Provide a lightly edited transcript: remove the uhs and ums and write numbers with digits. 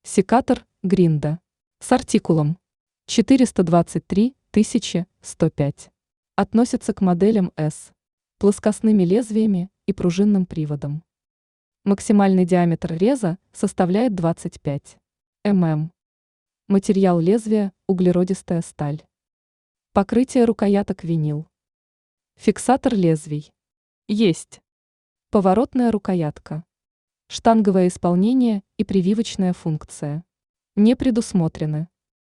Секатор Гринда с артикулом 423105 относится к моделям S, плоскостными лезвиями и пружинным приводом. Максимальный диаметр реза составляет 25 мм. Материал лезвия – углеродистая сталь. Покрытие рукояток винил. Фиксатор лезвий. Есть. Поворотная рукоятка. Штанговое исполнение и прививочная функция. Не предусмотрены.